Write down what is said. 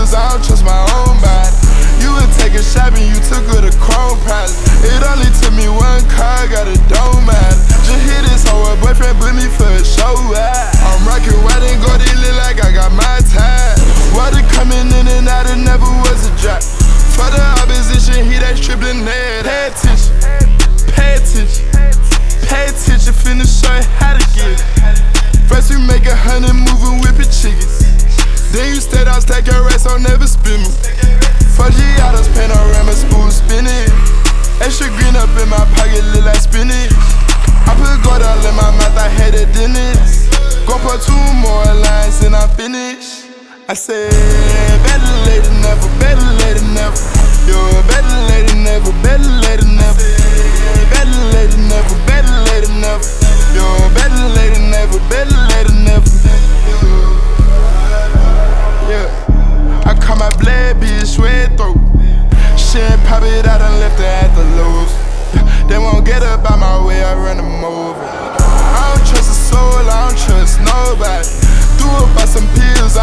pills, I don't trust my own body. You would take a shot and you took her to Chrome Palace. It only took me one car, got a dome at it. Just hit this hoe, her boyfriend booked me for a show. I'm rockin' white and gold, it look like I got my tag. Water coming in and out, it never was a drop. For the opposition, he that stripped the net. Pay attention, pay attention, pay attention, finna show you how to get it. First we make 100 moving whipping chickens. Then you stay down, stack your rest, I'll never spin me. For Giotto's panorama, spoon spinning. Extra green up in my pocket, look like spinach. I put gold all in my mouth, I had a dentist. Go for 2 more lines and I'm finished. I said, better late than never, better late than never. Yo, better late than never, better late than never. Better late than never, better late than never. Yo, better late than never, better late than never. Yeah, I call my blade bitch red throat. She ain't pop it out and left her at the lows. They won't get up out my way, I run them over. I don't trust a soul, I don't trust nobody. Threw up by some pills,